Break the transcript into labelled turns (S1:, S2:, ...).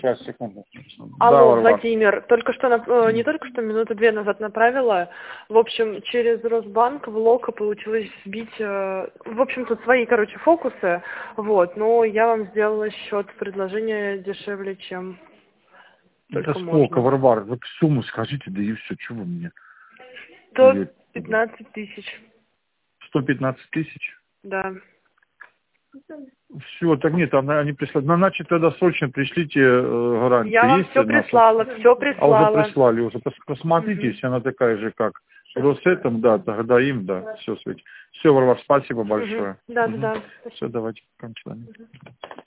S1: Сейчас, секунду. Да,
S2: Алло,
S1: Варвар.
S2: Владимир, только что, не только что, минуты две назад направила. В общем, через Росбанк в Локо получилось сбить, в общем, тут свои, короче, фокусы, вот, но я вам сделала счет, предложение дешевле, чем
S1: Это
S2: только
S1: сколько,
S2: можно.
S1: Варвар? Вы сумму скажите, да и все, чего вы мне?
S2: 115 тысяч,
S1: 115 тысяч?
S2: да.
S1: Все, так нет, они прислали. Ну, значит, тогда срочно пришлите
S2: Я
S1: гарантию.
S2: вам
S1: Есть
S2: все
S1: наша?
S2: прислала, все
S1: А уже
S2: прислала.
S1: прислали, уже посмотрите, если она такая же, как Росэтом, да, тогда им, да, все, Свете. Все, Варвар, спасибо большое.
S2: Да, да, да.
S1: Все, давайте, кончаем.